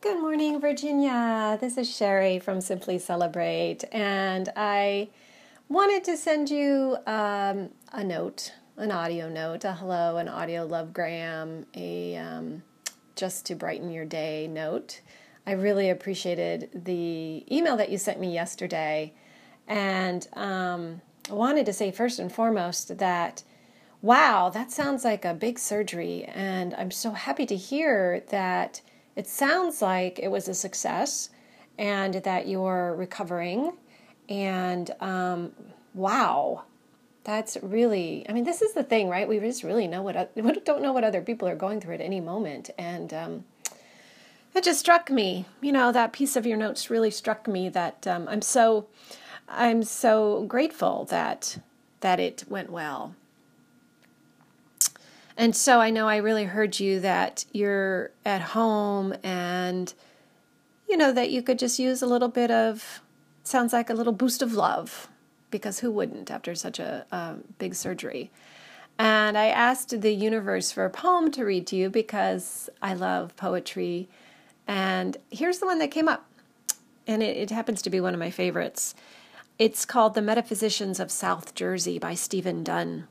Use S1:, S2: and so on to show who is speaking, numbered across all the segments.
S1: Good morning, Virginia. This is Sherry from Simply Celebrate, and I wanted to send you a note, an audio note, a hello, an audio lovegram, just to brighten your day note. I really appreciated the email that you sent me yesterday, and I wanted to say first and foremost that, wow, that sounds like a big surgery, and I'm so happy to hear that it sounds like it was a success and that you're recovering. And wow, that's really, this is the thing, right? We just really don't know what other people are going through at any moment. And it just struck me, that piece of your notes really struck me that I'm so grateful that it went well. And so I know I really heard you that you're at home and, that you could just use a little bit of, sounds like a little boost of love, because who wouldn't after such a big surgery? And I asked the universe for a poem to read to you because I love poetry. And here's the one that came up. And it happens to be one of my favorites. It's called The Metaphysicians of South Jersey by Stephen Dunn.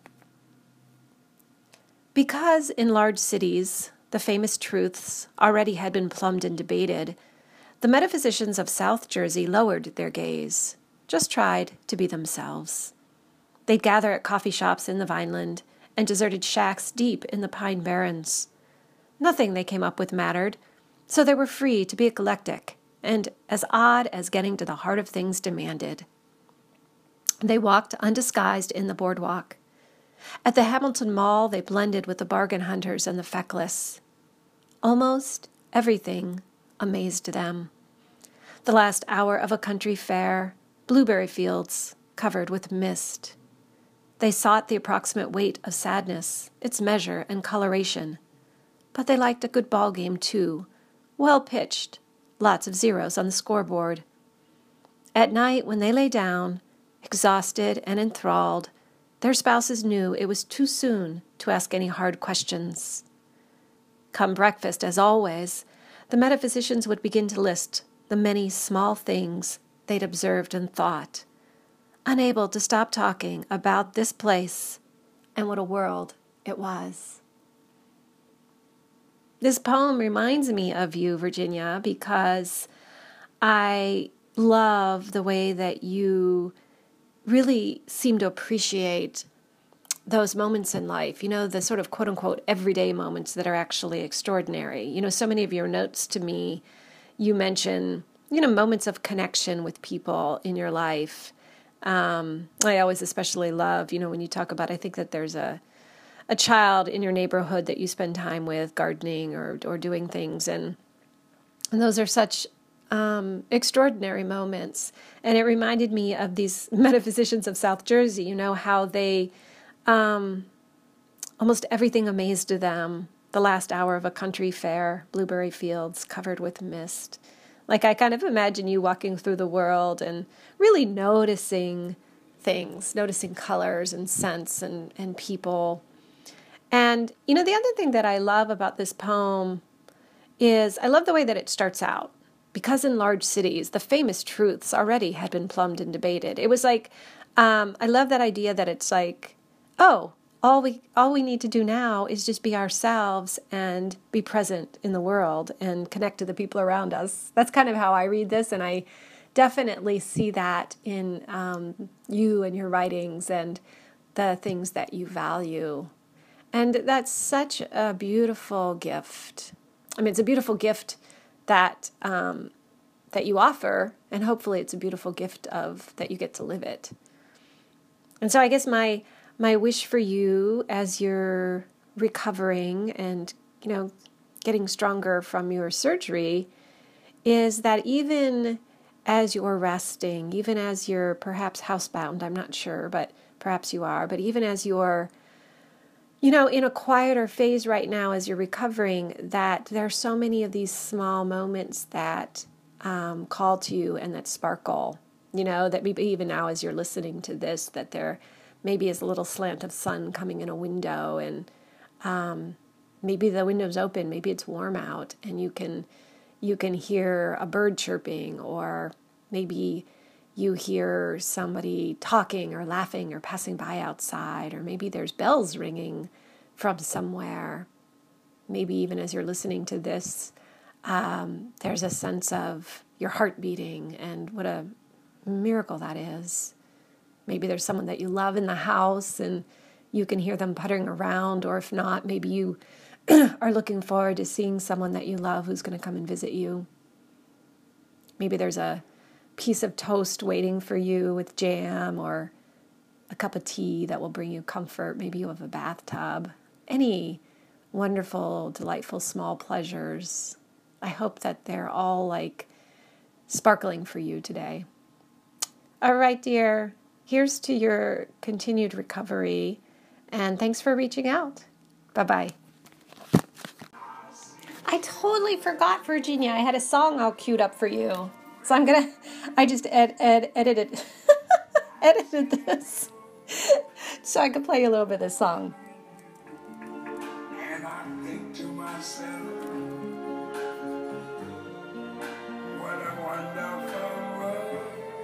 S1: Because in large cities, the famous truths already had been plumbed and debated, the metaphysicians of South Jersey lowered their gaze, just tried to be themselves. They'd gather at coffee shops in the Vineland and deserted shacks deep in the Pine Barrens. Nothing they came up with mattered, so they were free to be eclectic and as odd as getting to the heart of things demanded. They walked undisguised in the boardwalk. At the Hamilton Mall, they blended with the bargain hunters and the feckless. Almost everything amazed them. The last hour of a country fair, blueberry fields covered with mist. They sought the approximate weight of sadness, its measure and coloration. But they liked a good ball game, too, well pitched, lots of zeros on the scoreboard. At night, when they lay down, exhausted and enthralled, their spouses knew it was too soon to ask any hard questions. Come breakfast, as always, the metaphysicians would begin to list the many small things they'd observed and thought, unable to stop talking about this place and what a world it was. This poem reminds me of you, Virginia, because I love the way that you really seem to appreciate those moments in life, the sort of quote-unquote everyday moments that are actually extraordinary. So many of your notes to me, you mention, moments of connection with people in your life. I always especially love, when you talk about, I think that there's a child in your neighborhood that you spend time with, gardening or doing things, and those are such extraordinary moments. And it reminded me of these metaphysicians of South Jersey, how they, almost everything amazed them. The last hour of a country fair, blueberry fields covered with mist. Like I kind of imagine you walking through the world and really noticing things, noticing colors and scents and people. And, the other thing that I love about this poem is I love the way that it starts out. Because in large cities, the famous truths already had been plumbed and debated. It was like, I love that idea that it's like, oh, all we need to do now is just be ourselves and be present in the world and connect to the people around us. That's kind of how I read this, and I definitely see that in you and your writings and the things that you value. And that's such a beautiful gift. It's a beautiful gift that you offer, and hopefully it's a beautiful gift that you get to live it. And so I guess my wish for you as you're recovering and getting stronger from your surgery is that even as you're resting, even as you're perhaps housebound, I'm not sure, but perhaps you are, but even as you're in a quieter phase right now as you're recovering, that there are so many of these small moments that call to you and that sparkle, that maybe even now as you're listening to this, that there maybe is a little slant of sun coming in a window and maybe the window's open, maybe it's warm out and you can you can hear a bird chirping, or maybe you hear somebody talking or laughing or passing by outside, or maybe there's bells ringing from somewhere. Maybe even as you're listening to this, there's a sense of your heart beating, and what a miracle that is. Maybe there's someone that you love in the house and you can hear them puttering around, or if not, maybe you are looking forward to seeing someone that you love who's going to come and visit you. Maybe there's a piece of toast waiting for you with jam, or a cup of tea that will bring you comfort. Maybe you have a bathtub. Any wonderful, delightful small pleasures. I hope that they're all like sparkling for you today. All right, dear. Here's to your continued recovery, and thanks for reaching out. Bye-bye. I totally forgot, Virginia. I had a song all queued up for you. So I just edited this so I could play you a little bit of this song.
S2: And I think to myself, what a wonderful world.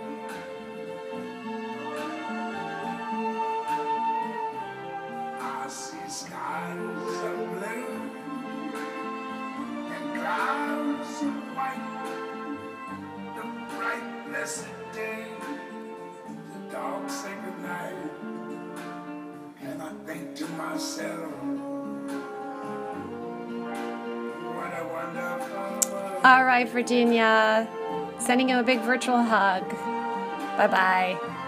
S2: I see skies of blue and clouds of white, the bright blessed day, the dark sacred night. And I think to myself, what a wonderful world.
S1: All right, Virginia. Sending you a big virtual hug. Bye-bye.